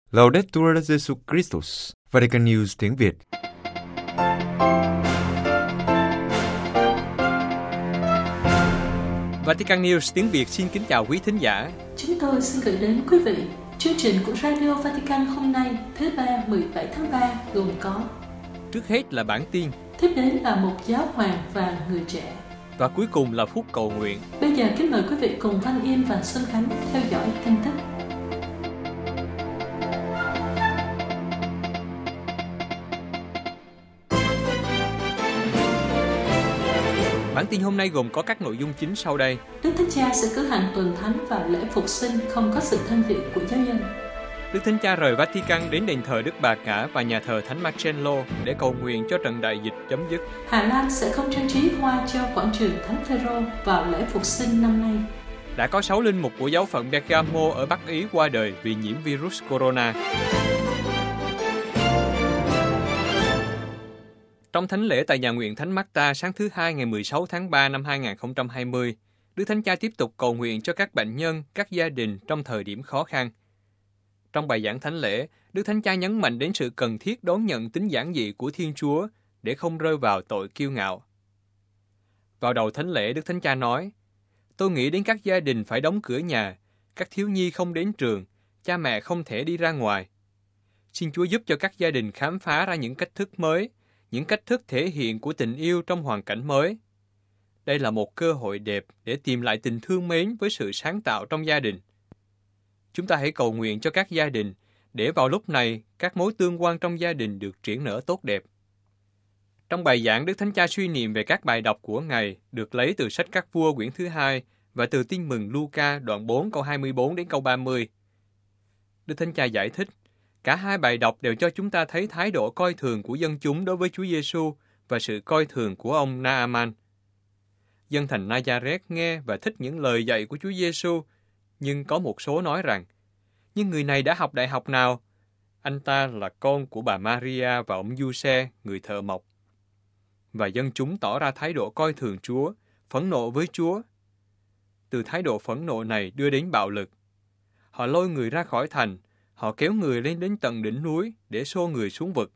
Laudetur Jesus Christus, Vatican News tiếng Việt. Vatican News tiếng Việt xin kính chào quý thính giả. Chúng tôi xin gửi đến quý vị chương trình của Radio Vatican hôm nay, thứ Ba 17 tháng 3 gồm có: trước hết là bản tin, tiếp đến là một giáo hoàng và người trẻ, và cuối cùng là phút cầu nguyện. Bây giờ kính mời quý vị cùng Văn Yên và Xuân Khánh theo dõi tin tức. Bản tin hôm nay gồm có các nội dung chính sau đây. Đức Thánh Cha sẽ cử hành tuần thánh và lễ phục sinh không có sự tham dự của giáo dân. Đức Thánh Cha rời Vatican đến đền thờ Đức Bà Cả và nhà thờ Thánh Marcello để cầu nguyện cho trận đại dịch chấm dứt. Hà Lan sẽ không trang trí hoa cho quảng trường Thánh Phêrô vào lễ phục sinh năm nay. Đã có 6 linh mục của giáo phận Bergamo ở Bắc Ý qua đời vì nhiễm virus corona. Trong thánh lễ tại nhà nguyện Thánh Marta sáng thứ Hai ngày 16 tháng 3 năm 2020, Đức Thánh Cha tiếp tục cầu nguyện cho các bệnh nhân, các gia đình trong thời điểm khó khăn. Trong bài giảng thánh lễ, Đức Thánh Cha nhấn mạnh đến sự cần thiết đón nhận tính giản dị của Thiên Chúa để không rơi vào tội kiêu ngạo. Vào đầu thánh lễ, Đức Thánh Cha nói: "Tôi nghĩ đến các gia đình phải đóng cửa nhà, các thiếu nhi không đến trường, cha mẹ không thể đi ra ngoài. Xin Chúa giúp cho các gia đình khám phá ra những cách thức mới, những cách thức thể hiện của tình yêu trong hoàn cảnh mới. Đây là một cơ hội đẹp để tìm lại tình thương mến với sự sáng tạo trong gia đình. Chúng ta hãy cầu nguyện cho các gia đình, để vào lúc này các mối tương quan trong gia đình được triển nở tốt đẹp." Trong bài giảng, Đức Thánh Cha suy niệm về các bài đọc của Ngài được lấy từ sách Các Vua quyển thứ 2 và từ Tin mừng Luca đoạn 4 câu 24 đến câu 30. Đức Thánh Cha giải thích, cả hai bài đọc đều cho chúng ta thấy thái độ coi thường của dân chúng đối với Chúa Giêsu và sự coi thường của ông Naaman. Dân thành Nazareth nghe và thích những lời dạy của Chúa Giêsu, nhưng có một số nói rằng, nhưng người này đã học đại học nào? Anh ta là con của bà Maria và ông Giuse, người thợ mộc. Và dân chúng tỏ ra thái độ coi thường Chúa, phẫn nộ với Chúa. Từ thái độ phẫn nộ này đưa đến bạo lực. Họ lôi người ra khỏi thành, họ kéo người lên đến tận đỉnh núi để xô người xuống vực.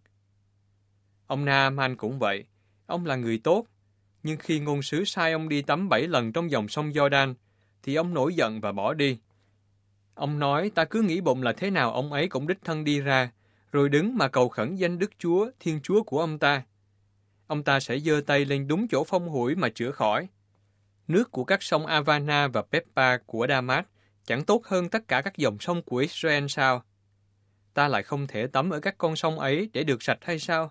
Ông Naaman cũng vậy, ông là người tốt, nhưng khi ngôn sứ sai ông đi tắm 7 lần trong dòng sông Giođan, thì ông nổi giận và bỏ đi. Ông nói ta cứ nghĩ bụng là thế nào ông ấy cũng đích thân đi ra, rồi đứng mà cầu khẩn danh Đức Chúa, Thiên Chúa của ông ta. Ông ta sẽ giơ tay lên đúng chỗ phong hủi mà chữa khỏi. Nước của các sông Avana và Peppa của Damas chẳng tốt hơn tất cả các dòng sông của Israel sao? Ta lại không thể tắm ở các con sông ấy để được sạch hay sao?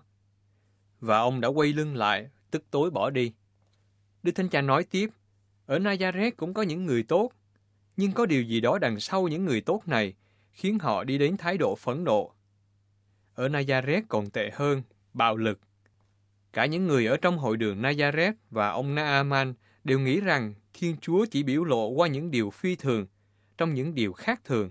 Và ông đã quay lưng lại, tức tối bỏ đi. Đức Thánh Cha nói tiếp, ở Nazareth cũng có những người tốt, nhưng có điều gì đó đằng sau những người tốt này khiến họ đi đến thái độ phẫn nộ. Ở Nazareth còn tệ hơn, bạo lực. Cả những người ở trong hội đường Nazareth và ông Naaman đều nghĩ rằng Thiên Chúa chỉ biểu lộ qua những điều phi thường, trong những điều khác thường.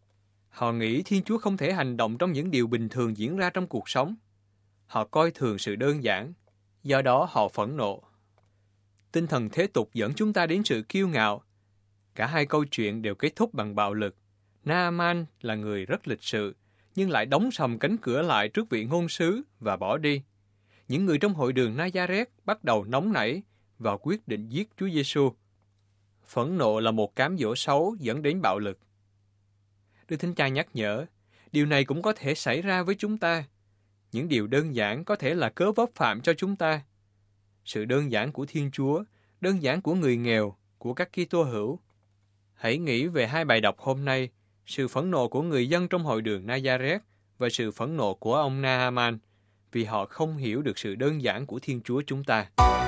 Họ nghĩ Thiên Chúa không thể hành động trong những điều bình thường diễn ra trong cuộc sống. Họ coi thường sự đơn giản, do đó họ phẫn nộ. Tinh thần thế tục dẫn chúng ta đến sự kiêu ngạo. Cả hai câu chuyện đều kết thúc bằng bạo lực. Naaman là người rất lịch sự, nhưng lại đóng sầm cánh cửa lại trước vị ngôn sứ và bỏ đi. Những người trong hội đường Nazareth bắt đầu nóng nảy và quyết định giết Chúa Giêsu. Phẫn nộ là một cám dỗ xấu dẫn đến bạo lực. Đức Thánh Cha nhắc nhở, điều này cũng có thể xảy ra với chúng ta. Những điều đơn giản có thể là cớ vấp phạm cho chúng ta. Sự đơn giản của Thiên Chúa, đơn giản của người nghèo, của các Kitô hữu. Hãy nghĩ về hai bài đọc hôm nay, sự phẫn nộ của người dân trong hội đường Nazareth và sự phẫn nộ của ông Naaman, vì họ không hiểu được sự đơn giản của Thiên Chúa chúng ta.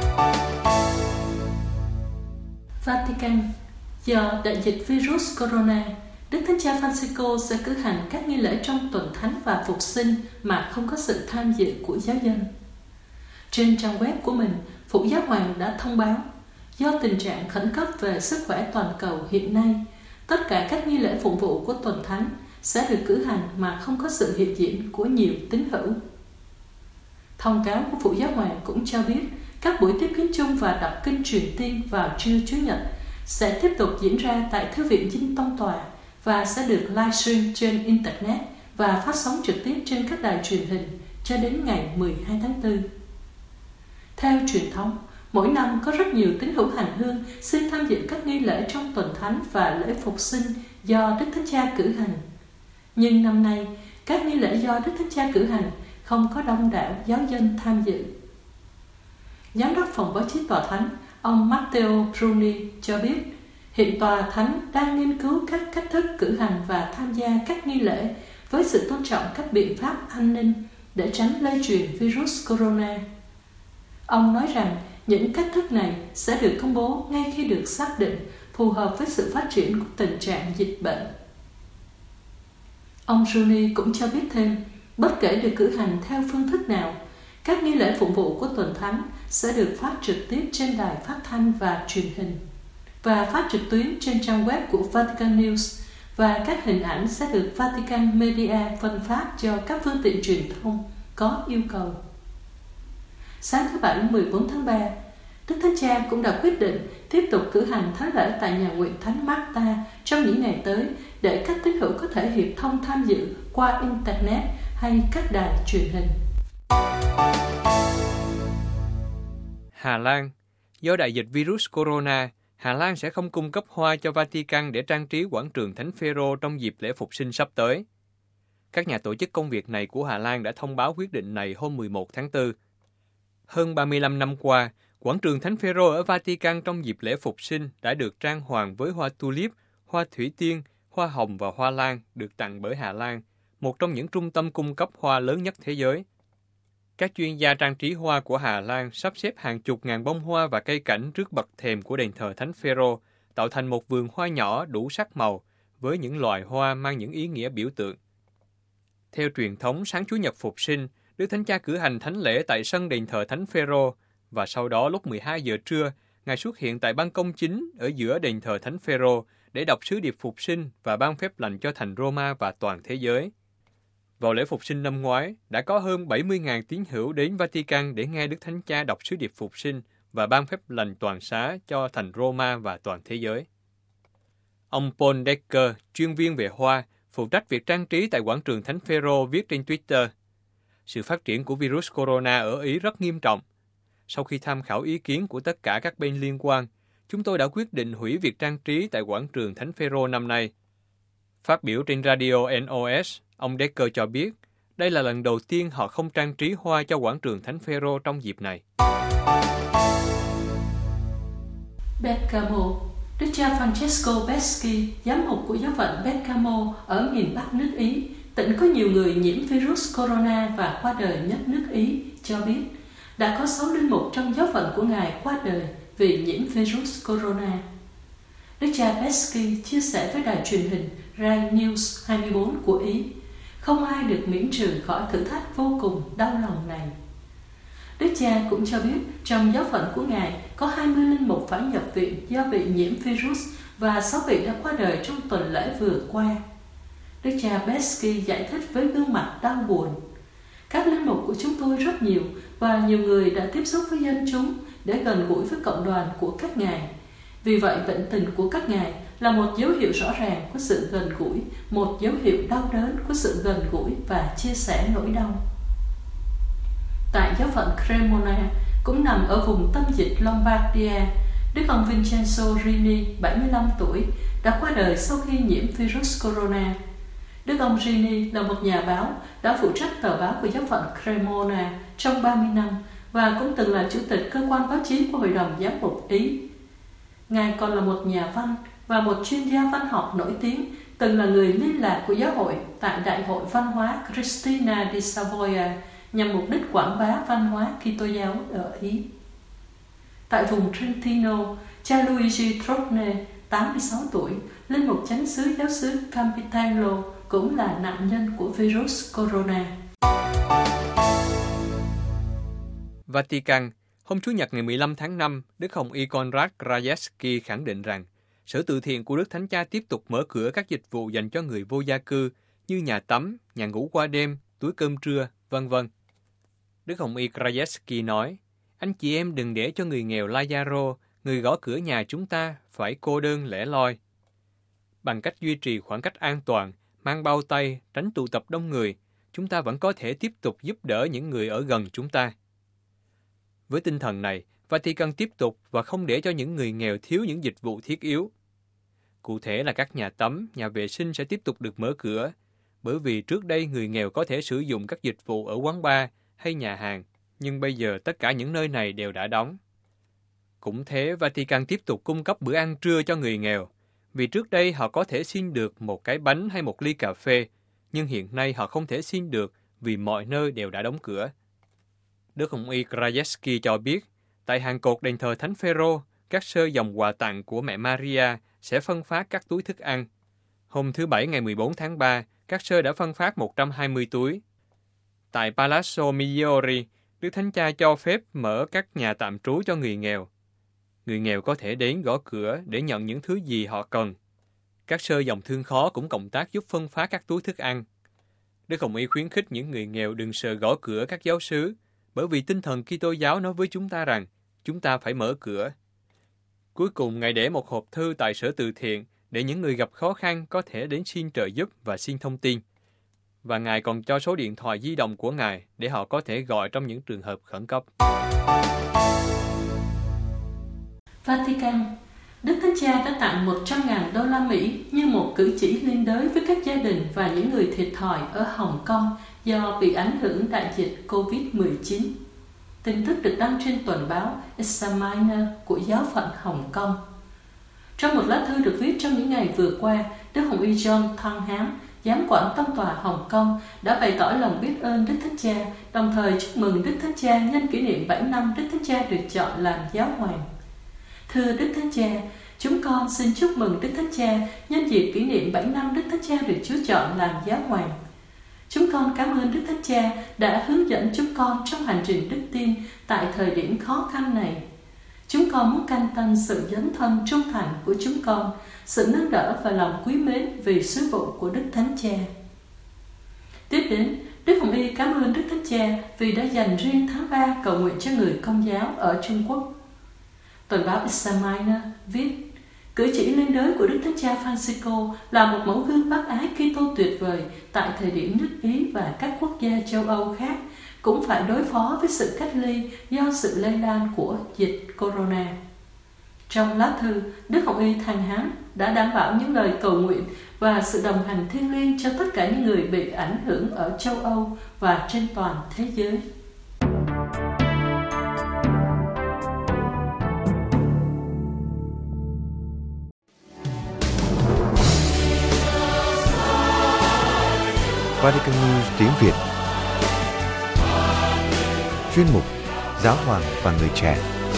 Vatican. Do đại dịch virus corona, Đức Thánh Cha Francisco sẽ cử hành các nghi lễ trong tuần thánh và phục sinh mà không có sự tham dự của giáo dân. Trên trang web của mình, Phụ Giáo Hoàng đã thông báo, do tình trạng khẩn cấp về sức khỏe toàn cầu hiện nay, tất cả các nghi lễ phụng vụ của tuần thánh sẽ được cử hành mà không có sự hiện diện của nhiều tín hữu. Thông cáo của Phụ Giáo Hoàng cũng cho biết các buổi tiếp kiến chung và đọc kinh truyền tiên vào trưa Chủ nhật sẽ tiếp tục diễn ra tại Thư viện Dinh Tông Tòa và sẽ được livestream trên Internet và phát sóng trực tiếp trên các đài truyền hình cho đến ngày 12 tháng 4. Theo truyền thống, mỗi năm có rất nhiều tín hữu hành hương xin tham dự các nghi lễ trong tuần thánh và lễ phục sinh do Đức Thánh Cha cử hành. Nhưng năm nay, các nghi lễ do Đức Thánh Cha cử hành không có đông đảo giáo dân tham dự. Giám đốc phòng báo chí tòa thánh, ông Matteo Bruni cho biết, hiện tòa thánh đang nghiên cứu các cách thức cử hành và tham gia các nghi lễ với sự tôn trọng các biện pháp an ninh để tránh lây truyền virus corona. Ông nói rằng những cách thức này sẽ được công bố ngay khi được xác định phù hợp với sự phát triển của tình trạng dịch bệnh. Ông Bruni cũng cho biết thêm, bất kể được cử hành theo phương thức nào, các nghi lễ phụng vụ của tuần thánh sẽ được phát trực tiếp trên đài phát thanh và truyền hình và phát trực tuyến trên trang web của Vatican News, và các hình ảnh sẽ được Vatican Media phân phát cho các phương tiện truyền thông có yêu cầu. Sáng thứ Bảy 14 tháng 3, Đức Thánh Cha cũng đã quyết định tiếp tục cử hành thánh lễ tại nhà nguyện Thánh Marta trong những ngày tới để các tín hữu có thể hiệp thông tham dự qua Internet hay các đài truyền hình. Hà Lan. Do đại dịch virus corona, Hà Lan sẽ không cung cấp hoa cho Vatican để trang trí quảng trường Thánh Phêrô trong dịp lễ phục sinh sắp tới. Các nhà tổ chức công việc này của Hà Lan đã thông báo quyết định này hôm 11 tháng 4. Hơn 35 năm qua, quảng trường Thánh Phêrô ở Vatican trong dịp lễ phục sinh đã được trang hoàng với hoa tulip, hoa thủy tiên, hoa hồng và hoa lan được tặng bởi Hà Lan, một trong những trung tâm cung cấp hoa lớn nhất thế giới. Các chuyên gia trang trí hoa của Hà Lan sắp xếp hàng chục ngàn bông hoa và cây cảnh trước bậc thềm của đền thờ Thánh Phêrô, tạo thành một vườn hoa nhỏ đủ sắc màu với những loài hoa mang những ý nghĩa biểu tượng. Theo truyền thống, sáng Chủ nhật Phục sinh, Đức Thánh Cha cử hành thánh lễ tại sân đền thờ Thánh Phêrô, và sau đó lúc 12 giờ trưa, Ngài xuất hiện tại ban công chính ở giữa đền thờ Thánh Phêrô để đọc sứ điệp Phục sinh và ban phép lành cho thành Roma và toàn thế giới. Vào lễ Phục sinh năm ngoái, đã có hơn 70.000 tín hữu đến Vatican để nghe Đức Thánh Cha đọc sứ điệp Phục sinh và ban phép lành toàn xá cho thành Roma và toàn thế giới. Ông Paul Decker, chuyên viên về hoa, phụ trách việc trang trí tại quảng trường Thánh Phêrô, viết trên Twitter: sự phát triển của virus corona ở Ý rất nghiêm trọng. Sau khi tham khảo ý kiến của tất cả các bên liên quan, chúng tôi đã quyết định hủy việc trang trí tại quảng trường Thánh Phêrô năm nay. Phát biểu trên radio NOS, ông Decker cho biết, đây là lần đầu tiên họ không trang trí hoa cho quảng trường Thánh Phêrô trong dịp này. Bergamo. Đức cha Francesco Beschi, giám mục của giáo phận Bergamo ở miền Bắc nước Ý, tỉnh có nhiều người nhiễm virus corona và qua đời nhất nước Ý, cho biết đã có 6 linh mục trong giáo phận của Ngài qua đời vì nhiễm virus corona. Đức cha Beschi chia sẻ với đài truyền hình Rai News 24 của Ý, không ai được miễn trừ khỏi thử thách vô cùng đau lòng này. Đức cha cũng cho biết trong giáo phận của Ngài có 20 linh mục phải nhập viện do bị nhiễm virus và 6 vị đã qua đời trong tuần lễ vừa qua. Đức cha Beschi giải thích với gương mặt đau buồn: các linh mục của chúng tôi rất nhiều và nhiều người đã tiếp xúc với dân chúng để gần gũi với cộng đoàn của các ngài. Vì vậy, bệnh tình của các ngài là một dấu hiệu rõ ràng của sự gần gũi, một dấu hiệu đau đớn của sự gần gũi và chia sẻ nỗi đau. Tại giáo phận Cremona, cũng nằm ở vùng tâm dịch Lombardia, Đức ông Vincenzo Rini, 75 tuổi, đã qua đời sau khi nhiễm virus corona. Đức ông Rini là một nhà báo, đã phụ trách tờ báo của giáo phận Cremona trong 30 năm và cũng từng là chủ tịch cơ quan báo chí của Hội đồng Giám mục Ý. Ngài còn là một nhà văn và một chuyên gia văn học nổi tiếng, từng là người liên lạc của giáo hội tại Đại hội Văn hóa Cristina di Savoia nhằm mục đích quảng bá văn hóa Kitô giáo ở Ý. Tại vùng Trentino, cha Luigi Trotne, 86 tuổi, linh mục chánh xứ giáo xứ Campitello, cũng là nạn nhân của virus corona. Vatican. Hôm Chủ nhật ngày 15 tháng 5, Đức Hồng Y Konrad Krajewski khẳng định rằng Sở Từ thiện của Đức Thánh Cha tiếp tục mở cửa các dịch vụ dành cho người vô gia cư như nhà tắm, nhà ngủ qua đêm, túi cơm trưa, v.v. Đức Hồng Y Krajewski nói, anh chị em đừng để cho người nghèo Lazaro, người gõ cửa nhà chúng ta, phải cô đơn lẻ loi. Bằng cách duy trì khoảng cách an toàn, mang bao tay, tránh tụ tập đông người, chúng ta vẫn có thể tiếp tục giúp đỡ những người ở gần chúng ta. Với tinh thần này, Vatican tiếp tục và không để cho những người nghèo thiếu những dịch vụ thiết yếu. Cụ thể là các nhà tắm, nhà vệ sinh sẽ tiếp tục được mở cửa, bởi vì trước đây người nghèo có thể sử dụng các dịch vụ ở quán bar hay nhà hàng, nhưng bây giờ tất cả những nơi này đều đã đóng. Cũng thế, Vatican tiếp tục cung cấp bữa ăn trưa cho người nghèo, vì trước đây họ có thể xin được một cái bánh hay một ly cà phê, nhưng hiện nay họ không thể xin được vì mọi nơi đều đã đóng cửa. Đức Hồng Y Krajewski cho biết, tại hàng cột đền thờ Thánh Phêrô, các sơ dòng quà tặng của mẹ Maria sẽ phân phát các túi thức ăn. Hôm thứ Bảy ngày 14 tháng 3, các sơ đã phân phát 120 túi. Tại Palazzo Migliori, Đức Thánh Cha cho phép mở các nhà tạm trú cho người nghèo. Người nghèo có thể đến gõ cửa để nhận những thứ gì họ cần. Các sơ dòng thương khó cũng cộng tác giúp phân phát các túi thức ăn. Đức Hồng Y khuyến khích những người nghèo đừng sợ gõ cửa các giáo xứ, bởi vì tinh thần Kitô giáo nói với chúng ta rằng chúng ta phải mở cửa. Cuối cùng, Ngài để một hộp thư tại sở từ thiện để những người gặp khó khăn có thể đến xin trợ giúp và xin thông tin. Và Ngài còn cho số điện thoại di động của Ngài để họ có thể gọi trong những trường hợp khẩn cấp. Vatican, Đức Thánh Cha đã tặng 100.000 đô la Mỹ như một cử chỉ liên đới với các gia đình và những người thiệt thòi ở Hồng Kông do bị ảnh hưởng đại dịch COVID-19. Tin tức được đăng trên tuần báo Examiner của giáo phận Hồng Kông. Trong một lá thư được viết trong những ngày vừa qua, Đức Hồng Y John Thăng Hám, giám quản tông tòa Hồng Kông, đã bày tỏ lòng biết ơn Đức Thánh Cha, đồng thời chúc mừng Đức Thánh Cha nhân kỷ niệm 7 năm Đức Thánh Cha được chọn làm giáo hoàng. Thưa Đức Thánh Cha, chúng con xin chúc mừng Đức Thánh Cha nhân dịp kỷ niệm 7 năm Đức Thánh Cha được Chúa chọn làm giáo hoàng. Chúng con cảm ơn Đức Thánh Cha đã hướng dẫn chúng con trong hành trình đức tin tại thời điểm khó khăn này. Chúng con muốn canh tân sự dấn thân trung thành của chúng con, sự nâng đỡ và lòng quý mến vì sứ vụ của Đức Thánh Cha. Tiếp đến, Đức Hồng Y cảm ơn Đức Thánh Cha vì đã dành riêng tháng 3 cầu nguyện cho người Công giáo ở Trung Quốc. Tuần báo Examiner viết, cử chỉ liên đới của Đức Thánh Cha Francisco là một mẫu gương bác ái Kitô tuyệt vời tại thời điểm nước Ý và các quốc gia châu Âu khác cũng phải đối phó với sự cách ly do sự lây lan của dịch corona. Trong lá thư, Đức Hồng Y Thăng Hám đã đảm bảo những lời cầu nguyện và sự đồng hành thiêng liêng cho tất cả những người bị ảnh hưởng ở châu Âu và trên toàn thế giới. Vatican News tiếng Việt. Chuyên mục Giáo hoàng và người trẻ.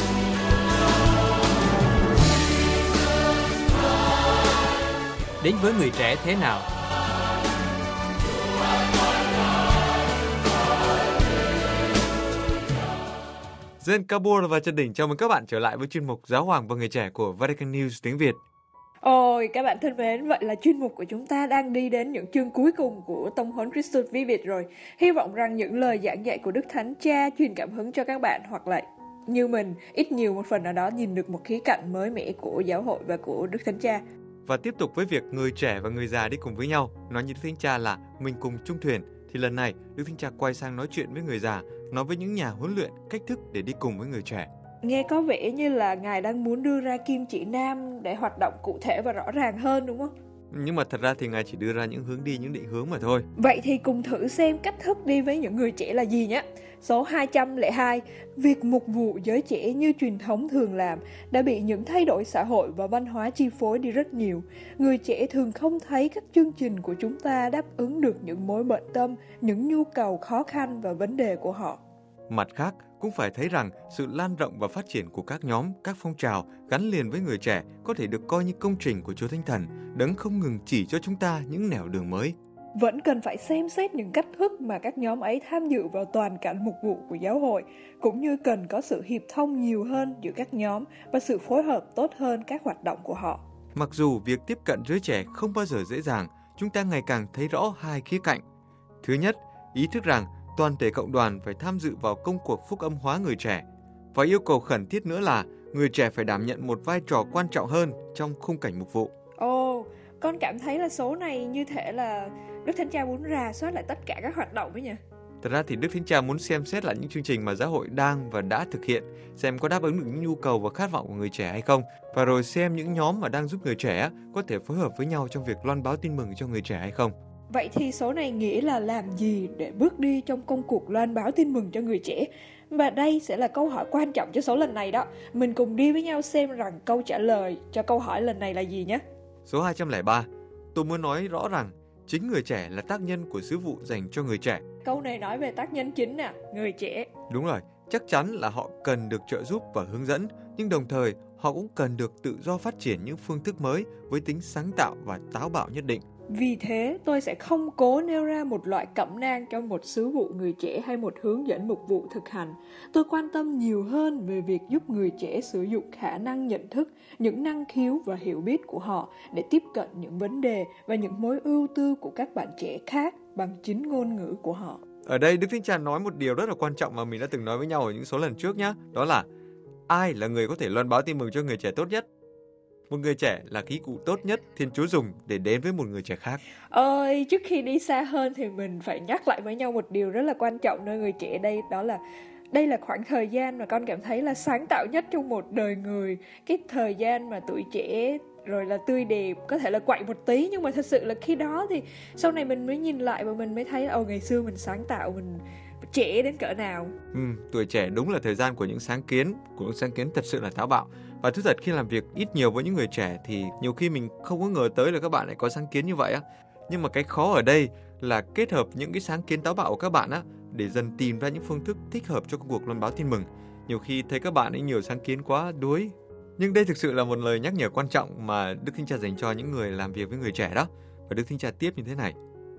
Đến với người trẻ thế nào? Dân Kabul và Trần Đình chào mừng các bạn trở lại với chuyên mục Giáo hoàng và người trẻ của Vatican News tiếng Việt. Ôi, các bạn thân mến, vậy là chuyên mục của chúng ta đang đi đến những chương cuối cùng của Tông huấn Christus Vi Việt rồi. Hy vọng rằng những lời giảng dạy của Đức Thánh Cha truyền cảm hứng cho các bạn, hoặc là như mình, ít nhiều một phần nào đó nhìn được một khía cạnh mới mẻ của giáo hội và của Đức Thánh Cha. Và tiếp tục với việc người trẻ và người già đi cùng với nhau, nói như Đức Thánh Cha là mình cùng chung thuyền, thì lần này Đức Thánh Cha quay sang nói chuyện với người già, nói với những nhà huấn luyện cách thức để đi cùng với người trẻ. Nghe có vẻ như là Ngài đang muốn đưa ra kim chỉ nam để hoạt động cụ thể và rõ ràng hơn, đúng không? Nhưng mà thật ra thì Ngài chỉ đưa ra những hướng đi, những định hướng mà thôi. Vậy thì cùng thử xem cách thức đi với những người trẻ là gì nhé. Số 202, việc mục vụ giới trẻ như truyền thống thường làm đã bị những thay đổi xã hội và văn hóa chi phối đi rất nhiều. Người trẻ thường không thấy các chương trình của chúng ta đáp ứng được những mối bận tâm, những nhu cầu khó khăn và vấn đề của họ. Mặt khác, cũng phải thấy rằng sự lan rộng và phát triển của các nhóm, các phong trào gắn liền với người trẻ có thể được coi như công trình của Chúa Thánh Thần, đấng không ngừng chỉ cho chúng ta những nẻo đường mới. Vẫn cần phải xem xét những cách thức mà các nhóm ấy tham dự vào toàn cảnh mục vụ của giáo hội, cũng như cần có sự hiệp thông nhiều hơn giữa các nhóm và sự phối hợp tốt hơn các hoạt động của họ. Mặc dù việc tiếp cận giới trẻ không bao giờ dễ dàng, chúng ta ngày càng thấy rõ hai khía cạnh. Thứ nhất, ý thức rằng toàn thể cộng đoàn phải tham dự vào công cuộc phúc âm hóa người trẻ. Và yêu cầu khẩn thiết nữa là người trẻ phải đảm nhận một vai trò quan trọng hơn trong khung cảnh mục vụ. Con cảm thấy là số này như thể là Đức Thánh Cha muốn rà soát lại tất cả các hoạt động ấy nhỉ? Thật ra thì Đức Thánh Cha muốn xem xét lại những chương trình mà giáo hội đang và đã thực hiện, xem có đáp ứng được những nhu cầu và khát vọng của người trẻ hay không, và rồi xem những nhóm mà đang giúp người trẻ có thể phối hợp với nhau trong việc loan báo tin mừng cho người trẻ hay không. Vậy thì số này nghĩ là làm gì để bước đi trong công cuộc loan báo tin mừng cho người trẻ? Và đây sẽ là câu hỏi quan trọng cho số lần này đó. Mình cùng đi với nhau xem rằng câu trả lời cho câu hỏi lần này là gì nhé. Số 203. Tôi muốn nói rõ rằng chính người trẻ là tác nhân của sứ vụ dành cho người trẻ. Câu này nói về tác nhân chính nè, người trẻ. Đúng rồi, chắc chắn là họ cần được trợ giúp và hướng dẫn, nhưng đồng thời họ cũng cần được tự do phát triển những phương thức mới với tính sáng tạo và táo bạo nhất định. Vì thế, tôi sẽ không cố nêu ra một loại cẩm nang cho một sứ vụ người trẻ hay một hướng dẫn mục vụ thực hành. Tôi quan tâm nhiều hơn về việc giúp người trẻ sử dụng khả năng nhận thức, những năng khiếu và hiểu biết của họ để tiếp cận những vấn đề và những mối ưu tư của các bạn trẻ khác bằng chính ngôn ngữ của họ. Ở đây Đức Thánh Cha nói một điều rất là quan trọng mà mình đã từng nói với nhau ở những số lần trước nhé. Đó là ai là người có thể loan báo tin mừng cho người trẻ tốt nhất? Một người trẻ là khí cụ tốt nhất Thiên Chúa dùng để đến với một người trẻ khác. Ơi, trước khi đi xa hơn thì mình phải nhắc lại với nhau một điều rất là quan trọng nơi người trẻ đây. Đó là đây là khoảng thời gian mà con cảm thấy là sáng tạo nhất trong một đời người. Cái thời gian mà tuổi trẻ rồi là tươi đẹp, có thể là quậy một tí, nhưng mà thật sự là khi đó thì sau này mình mới nhìn lại và mình mới thấy ngày xưa mình sáng tạo, mình trẻ đến cỡ nào. Tuổi trẻ đúng là thời gian của những sáng kiến thật sự là táo bạo. Và thú thật khi làm việc ít nhiều với những người trẻ thì nhiều khi mình không có ngờ tới là các bạn lại có sáng kiến như vậy á. Nhưng mà cái khó ở đây là kết hợp những cái sáng kiến táo bạo của các bạn á để dần tìm ra những phương thức thích hợp cho công cuộc loan báo tin mừng. Nhiều khi thấy các bạn ấy nhiều sáng kiến quá đuối. Nhưng đây thực sự là một lời nhắc nhở quan trọng mà Đức Thánh Cha dành cho những người làm việc với người trẻ đó. Và Đức Thánh Cha tiếp như thế này.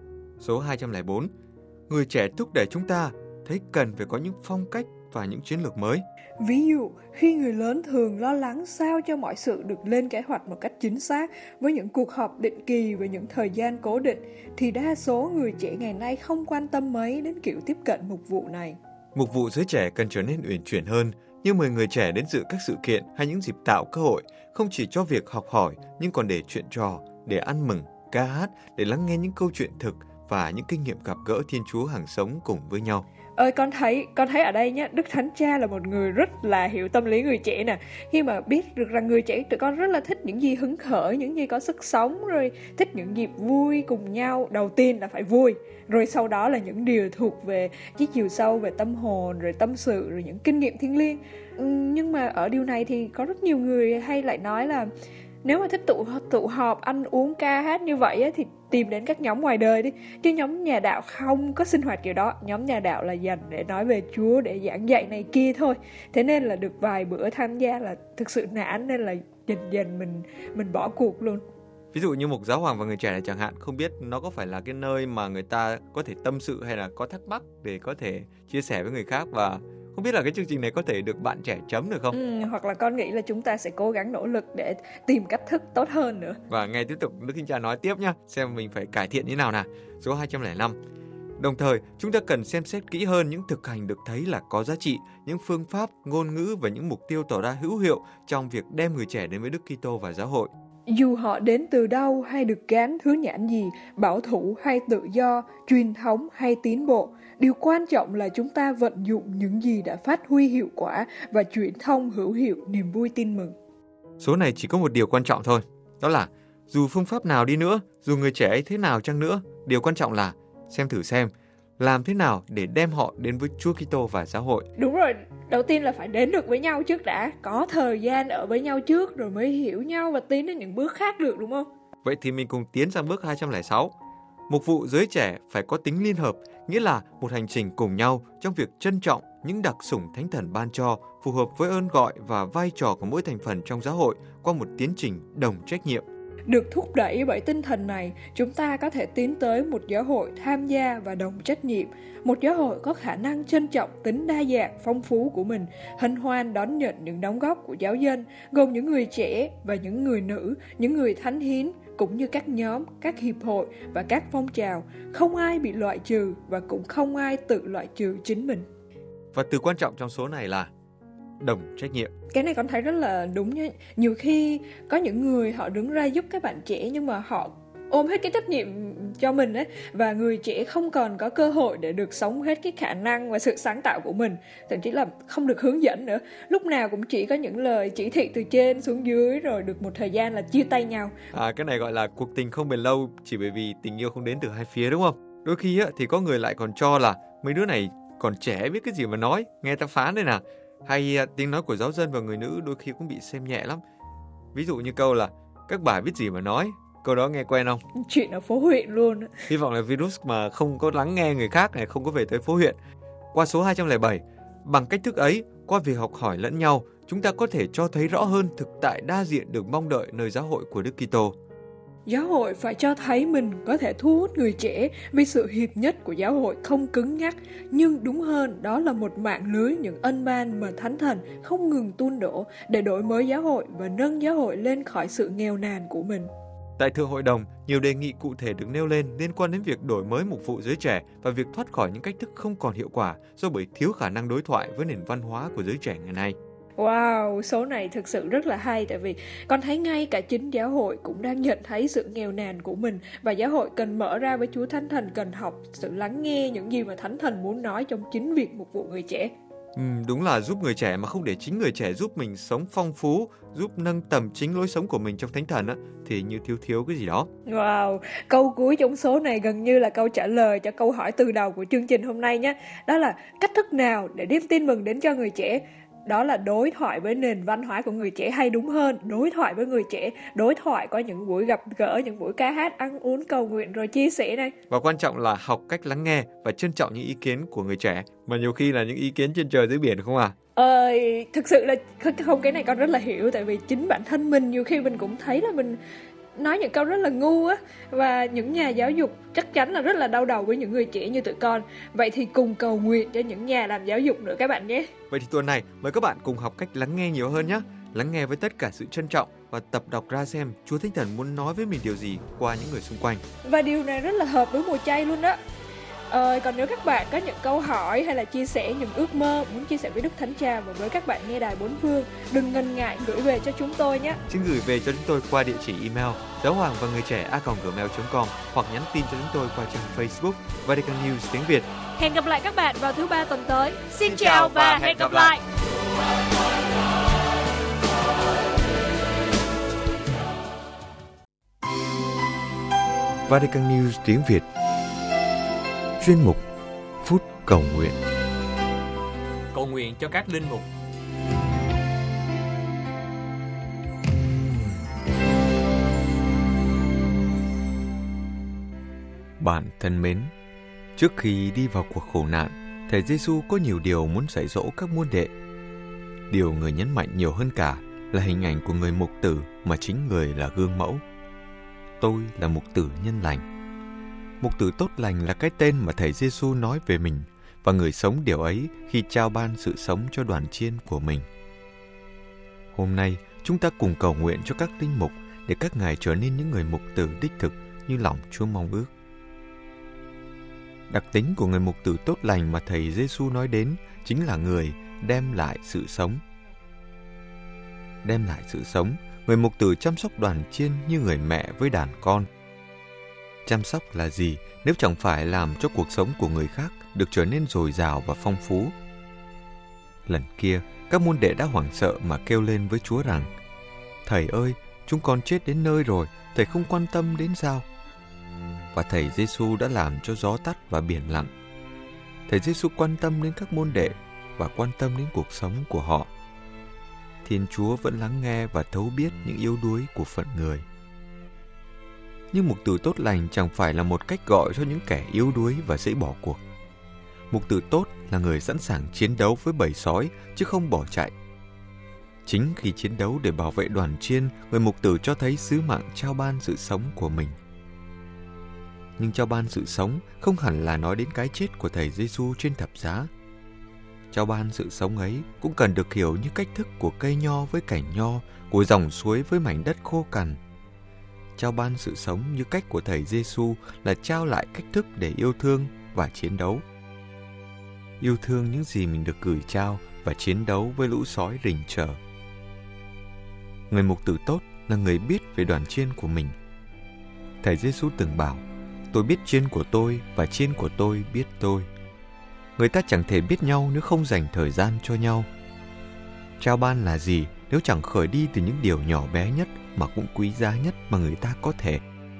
Số 204. Người trẻ thúc đẩy chúng ta thấy cần phải có những phong cách và những chiến lược mới. Ví dụ, khi người lớn thường lo lắng sao cho mọi sự được lên kế hoạch một cách chính xác với những cuộc họp định kỳ và những thời gian cố định, thì đa số người trẻ ngày nay không quan tâm mấy đến kiểu tiếp cận mục vụ này. Mục vụ giới trẻ cần trở nên uyển chuyển hơn, như mời người trẻ đến dự các sự kiện hay những dịp tạo cơ hội, không chỉ cho việc học hỏi nhưng còn để chuyện trò, để ăn mừng, ca hát, để lắng nghe những câu chuyện thực và những kinh nghiệm gặp gỡ Thiên Chúa hàng sống cùng với nhau. Con thấy ở đây nhé, Đức Thánh Cha là một người rất là hiểu tâm lý người trẻ nè. Khi mà biết được rằng người trẻ tụi con rất là thích những gì hứng khởi, những gì có sức sống, rồi thích những dịp vui cùng nhau. Đầu tiên là phải vui, rồi sau đó là những điều thuộc về cái chiều sâu về tâm hồn, rồi tâm sự, rồi những kinh nghiệm thiêng liêng. Nhưng mà ở điều này thì có rất nhiều người hay lại nói là nếu mà thích tụ họp, ăn uống, ca hát như vậy thì tìm đến các nhóm ngoài đời đi. Chứ nhóm nhà đạo không có sinh hoạt kiểu đó. Nhóm nhà đạo là dành để nói về Chúa, để giảng dạy này kia thôi. Thế nên là được vài bữa tham gia là thực sự nản, nên là dần mình bỏ cuộc luôn. Ví dụ như mục giáo hoàng và người trẻ này chẳng hạn, không biết nó có phải là cái nơi mà người ta có thể tâm sự hay là có thắc mắc để có thể chia sẻ với người khác, và không biết là cái chương trình này có thể được bạn trẻ chấm được không? Hoặc là con nghĩ là chúng ta sẽ cố gắng nỗ lực để tìm cách thức tốt hơn nữa. Và nghe tiếp tục Đức Thánh Cha nói tiếp nhá, xem mình phải cải thiện như nào nào. Số 205. Đồng thời, chúng ta cần xem xét kỹ hơn những thực hành được thấy là có giá trị, những phương pháp, ngôn ngữ và những mục tiêu tỏ ra hữu hiệu trong việc đem người trẻ đến với Đức Kitô và giáo hội. Dù họ đến từ đâu hay được gán thứ nhãn gì, bảo thủ hay tự do, truyền thống hay tiến bộ, điều quan trọng là chúng ta vận dụng những gì đã phát huy hiệu quả và truyền thông hữu hiệu niềm vui tin mừng. Số này chỉ có một điều quan trọng thôi, đó là dù phương pháp nào đi nữa, dù người trẻ ấy thế nào chăng nữa, điều quan trọng là xem làm thế nào để đem họ đến với Chúa Kitô và giáo hội. Đúng rồi, đầu tiên là phải đến được với nhau trước đã, có thời gian ở với nhau trước rồi mới hiểu nhau và tiến đến những bước khác được, đúng không? Vậy thì mình cùng tiến sang bước 206. Mục vụ giới trẻ phải có tính liên hợp, nghĩa là một hành trình cùng nhau trong việc trân trọng những đặc sủng Thánh Thần ban cho, phù hợp với ơn gọi và vai trò của mỗi thành phần trong giáo hội qua một tiến trình đồng trách nhiệm. Được thúc đẩy bởi tinh thần này, chúng ta có thể tiến tới một giáo hội tham gia và đồng trách nhiệm, một giáo hội có khả năng trân trọng tính đa dạng, phong phú của mình, hân hoan đón nhận những đóng góp của giáo dân, gồm những người trẻ và những người nữ, những người thánh hiến, cũng như các nhóm, các hiệp hội và các phong trào. Không ai bị loại trừ và cũng không ai tự loại trừ chính mình. Và từ quan trọng trong số này là đồng trách nhiệm. Cái này con thấy rất là đúng nha. Nhiều khi có những người họ đứng ra giúp các bạn trẻ nhưng mà họ ôm hết cái trách nhiệm cho mình ấy, và người trẻ không còn có cơ hội để được sống hết cái khả năng và sự sáng tạo của mình, thậm chí là không được hướng dẫn nữa. Lúc nào cũng chỉ có những lời chỉ thị từ trên xuống dưới, rồi được một thời gian là chia tay nhau. Cái này gọi là cuộc tình không bền lâu chỉ bởi vì tình yêu không đến từ hai phía, đúng không? Đôi khi thì có người lại còn cho là mấy đứa này còn trẻ biết cái gì mà nói, nghe ta phán đây nào. Hay tiếng nói của giáo dân và người nữ đôi khi cũng bị xem nhẹ lắm. Ví dụ như câu là các bà biết gì mà nói. Câu đó nghe quen không? Chuyện ở phố huyện luôn. Hy vọng là virus mà không có lắng nghe người khác này, không có về tới phố huyện. Qua số 207, bằng cách thức ấy, qua việc học hỏi lẫn nhau, chúng ta có thể cho thấy rõ hơn thực tại đa diện được mong đợi nơi giáo hội của Đức Kitô. Giáo hội phải cho thấy mình có thể thu hút người trẻ vì sự hiệp nhất của giáo hội không cứng nhắc, nhưng đúng hơn đó là một mạng lưới những ân ban mà Thánh Thần không ngừng tuôn đổ để đổi mới giáo hội và nâng giáo hội lên khỏi sự nghèo nàn của mình. Tại Thượng Hội đồng, nhiều đề nghị cụ thể được nêu lên liên quan đến việc đổi mới mục vụ giới trẻ và việc thoát khỏi những cách thức không còn hiệu quả do bởi thiếu khả năng đối thoại với nền văn hóa của giới trẻ ngày nay. Wow, số này thực sự rất là hay, tại vì con thấy ngay cả chính giáo hội cũng đang nhận thấy sự nghèo nàn của mình, và giáo hội cần mở ra với Chúa Thánh Thần, cần học sự lắng nghe những gì mà Thánh Thần muốn nói trong chính việc mục vụ người trẻ. Đúng là giúp người trẻ mà không để chính người trẻ giúp mình sống phong phú, giúp nâng tầm chính lối sống của mình trong Thánh Thần thì như thiếu cái gì đó. Wow, câu cuối trong số này gần như là câu trả lời cho câu hỏi từ đầu của chương trình hôm nay nhé. Đó là cách thức nào để đem tin mừng đến cho người trẻ? Đó là đối thoại với nền văn hóa của người trẻ, hay đúng hơn, đối thoại với người trẻ, đối thoại qua những buổi gặp gỡ, những buổi ca hát, ăn uống, cầu nguyện rồi chia sẻ này. Và quan trọng là học cách lắng nghe và trân trọng những ý kiến của người trẻ, mà nhiều khi là những ý kiến trên trời dưới biển không à? Thực sự là không, cái này con rất là hiểu, tại vì chính bản thân mình nhiều khi mình cũng thấy là mình nói những câu rất là ngu á, và những nhà giáo dục chắc chắn là rất là đau đầu với những người trẻ như tụi con. Vậy thì cùng cầu nguyện cho những nhà làm giáo dục nữa các bạn nhé. Vậy thì tuần này mời các bạn cùng học cách lắng nghe nhiều hơn nhé. Lắng nghe với tất cả sự trân trọng và tập đọc ra xem Chúa Thánh Thần muốn nói với mình điều gì qua những người xung quanh. Và điều này rất là hợp với mùa chay luôn đó. Còn nếu các bạn có những câu hỏi hay là chia sẻ những ước mơ muốn chia sẻ với Đức Thánh Cha và với các bạn nghe đài Bốn Phương, đừng ngần ngại gửi về cho chúng tôi nhé. Xin gửi về cho chúng tôi qua địa chỉ email giaohoang.và-người-trẻ@gmail.com hoặc nhắn tin cho chúng tôi qua trang Facebook Vatican News tiếng Việt. Hẹn gặp lại các bạn vào thứ Ba tuần tới. Xin chào và hẹn gặp lại. Vatican News tiếng Việt. Chuyên mục Phút Cầu Nguyện. Cầu nguyện cho các linh mục. Bạn thân mến, trước khi đi vào cuộc khổ nạn, Thầy Giêsu có nhiều điều muốn dạy dỗ các môn đệ. Điều người nhấn mạnh nhiều hơn cả là hình ảnh của người mục tử mà chính người là gương mẫu. Tôi là mục tử nhân lành. Mục tử tốt lành là cái tên mà Thầy Giêsu nói về mình, và người sống điều ấy khi trao ban sự sống cho đoàn chiên của mình. Hôm nay, chúng ta cùng cầu nguyện cho các linh mục để các ngài trở nên những người mục tử đích thực như lòng Chúa mong ước. Đặc tính của người mục tử tốt lành mà Thầy Giêsu nói đến chính là người đem lại sự sống. Đem lại sự sống, người mục tử chăm sóc đoàn chiên như người mẹ với đàn con. Chăm sóc là gì nếu chẳng phải làm cho cuộc sống của người khác được trở nên dồi dào và phong phú? Lần kia, các môn đệ đã hoảng sợ mà kêu lên với Chúa rằng: Thầy ơi, chúng con chết đến nơi rồi, Thầy không quan tâm đến sao? Và Thầy Giêsu đã làm cho gió tắt và biển lặng. Thầy Giêsu quan tâm đến các môn đệ và quan tâm đến cuộc sống của họ. Thiên Chúa vẫn lắng nghe và thấu biết những yếu đuối của phận người. Nhưng mục tử tốt lành chẳng phải là một cách gọi cho những kẻ yếu đuối và dễ bỏ cuộc. Mục tử tốt là người sẵn sàng chiến đấu với bầy sói chứ không bỏ chạy. Chính khi chiến đấu để bảo vệ đoàn chiên, người mục tử cho thấy sứ mạng trao ban sự sống của mình. Nhưng trao ban sự sống không hẳn là nói đến cái chết của Thầy Giêsu trên thập giá. Trao ban sự sống ấy cũng cần được hiểu như cách thức của cây nho với cành nho, của dòng suối với mảnh đất khô cằn. Trao ban sự sống như cách của Thầy Giêsu là trao lại cách thức để yêu thương và chiến đấu. Yêu thương những gì mình được gửi trao và chiến đấu với lũ sói rình rchờ. Người mục tử tốt là người biết về đoàn chiên của mình. Thầy Giêsu từng bảo, tôi biết chiên của tôi và chiên của tôi biết tôi. Người ta chẳng thể biết nhau nếu không dành thời gian cho nhau. Trao ban là gì nếu chẳng khởi đi từ những điều nhỏ bé nhất mà cũng quý giá nhất mà người ta có thể?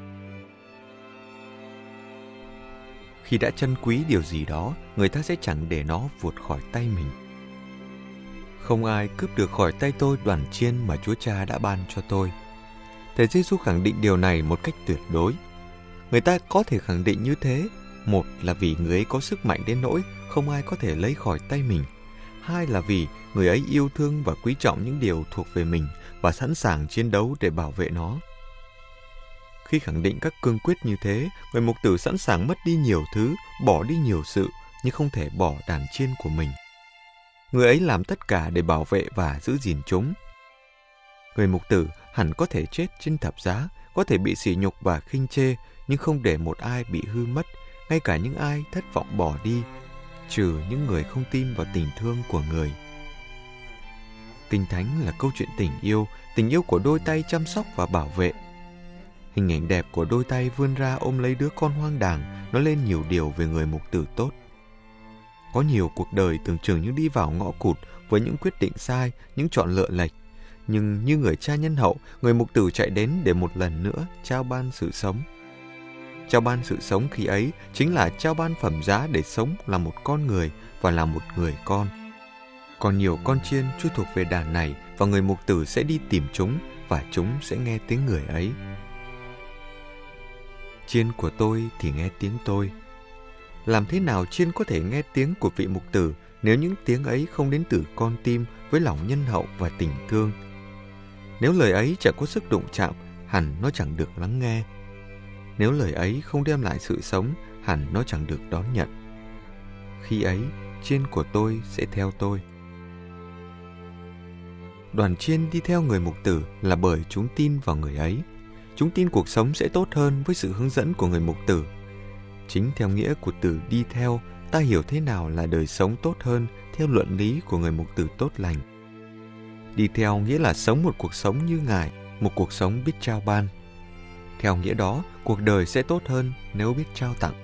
Khi đã trân quý điều gì đó, người ta sẽ chẳng để nó vụt khỏi tay mình. Không ai cướp được khỏi tay tôi đoàn chiên mà Chúa Cha đã ban cho tôi. Thầy Giêsu khẳng định điều này một cách tuyệt đối. Người ta có thể khẳng định như thế, một là vì người ấy có sức mạnh đến nỗi không ai có thể lấy khỏi tay mình. Hai là vì người ấy yêu thương và quý trọng những điều thuộc về mình và sẵn sàng chiến đấu để bảo vệ nó. Khi khẳng định các cương quyết như thế, người mục tử sẵn sàng mất đi nhiều thứ, bỏ đi nhiều sự, nhưng không thể bỏ đàn chiên của mình. Người ấy làm tất cả để bảo vệ và giữ gìn chúng. Người mục tử hẳn có thể chết trên thập giá, có thể bị sỉ nhục và khinh chê, nhưng không để một ai bị hư mất, ngay cả những ai thất vọng bỏ đi, trừ những người không tin vào tình thương của người. Kinh Thánh là câu chuyện tình yêu của đôi tay chăm sóc và bảo vệ. Hình ảnh đẹp của đôi tay vươn ra ôm lấy đứa con hoang đàng nói lên nhiều điều về người mục tử tốt. Có nhiều cuộc đời tưởng chừng như đi vào ngõ cụt với những quyết định sai, những chọn lựa lệch. Nhưng như người cha nhân hậu, người mục tử chạy đến để một lần nữa trao ban sự sống. Trao ban sự sống khi ấy chính là trao ban phẩm giá để sống là một con người và là một người con. Còn nhiều con chiên chưa thuộc về đàn này và người mục tử sẽ đi tìm chúng và chúng sẽ nghe tiếng người ấy. Chiên của tôi thì nghe tiếng tôi. Làm thế nào chiên có thể nghe tiếng của vị mục tử nếu những tiếng ấy không đến từ con tim với lòng nhân hậu và tình thương? Nếu lời ấy chẳng có sức đụng chạm, hẳn nó chẳng được lắng nghe. Nếu lời ấy không đem lại sự sống, hẳn nó chẳng được đón nhận. Khi ấy, chiên của tôi sẽ theo tôi. Đoàn chiên đi theo người mục tử là bởi chúng tin vào người ấy. Chúng tin cuộc sống sẽ tốt hơn với sự hướng dẫn của người mục tử. Chính theo nghĩa của từ đi theo, ta hiểu thế nào là đời sống tốt hơn theo luận lý của người mục tử tốt lành. Đi theo nghĩa là sống một cuộc sống như Ngài, một cuộc sống biết trao ban. Theo nghĩa đó, cuộc đời sẽ tốt hơn nếu biết trao tặng.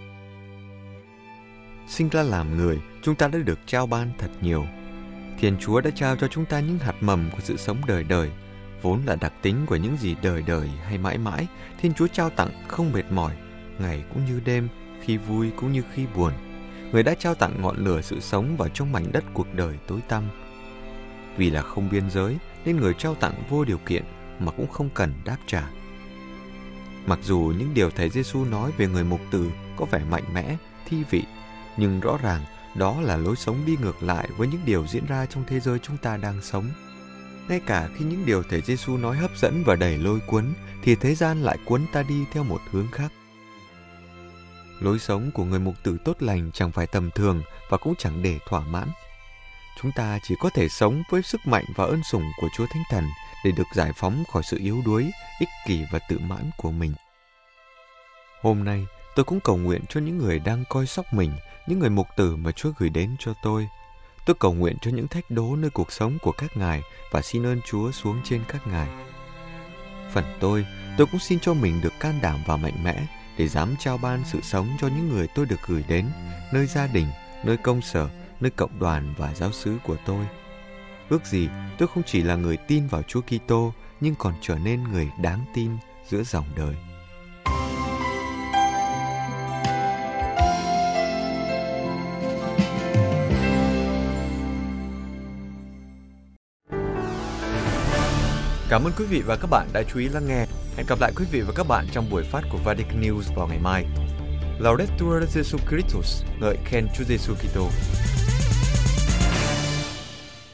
Sinh ra làm người, chúng ta đã được trao ban thật nhiều. Thiên Chúa đã trao cho chúng ta những hạt mầm của sự sống đời đời, vốn là đặc tính của những gì đời đời hay mãi mãi. Thiên Chúa trao tặng không mệt mỏi, ngày cũng như đêm, khi vui cũng như khi buồn. Người đã trao tặng ngọn lửa sự sống vào trong mảnh đất cuộc đời tối tăm. Vì là không biên giới nên người trao tặng vô điều kiện mà cũng không cần đáp trả. Mặc dù những điều thầy Giêsu nói về người mục tử có vẻ mạnh mẽ, thi vị, nhưng rõ ràng đó là lối sống đi ngược lại với những điều diễn ra trong thế giới chúng ta đang sống. Ngay cả khi những điều thầy Giêsu nói hấp dẫn và đầy lôi cuốn, thì thế gian lại cuốn ta đi theo một hướng khác. Lối sống của người mục tử tốt lành chẳng phải tầm thường và cũng chẳng để thỏa mãn. Chúng ta chỉ có thể sống với sức mạnh và ơn sủng của Chúa Thánh Thần để được giải phóng khỏi sự yếu đuối, ích kỷ và tự mãn của mình. Hôm nay, tôi cũng cầu nguyện cho những người đang coi sóc mình, những người mục tử mà Chúa gửi đến cho tôi. Tôi cầu nguyện cho những thách đố nơi cuộc sống của các ngài và xin ơn Chúa xuống trên các ngài. Phần tôi cũng xin cho mình được can đảm và mạnh mẽ để dám trao ban sự sống cho những người tôi được gửi đến, nơi gia đình, nơi công sở, nơi cộng đoàn và giáo xứ của tôi. Ước gì tôi không chỉ là người tin vào Chúa Kitô, nhưng còn trở nên người đáng tin giữa dòng đời. Cảm ơn quý vị và các bạn đã chú ý lắng nghe. Hẹn gặp lại quý vị và các bạn trong buổi phát của Vatican News vào ngày mai. Laudetur Jesu Christus, ngợi khen Chúa Giêsu Kitô.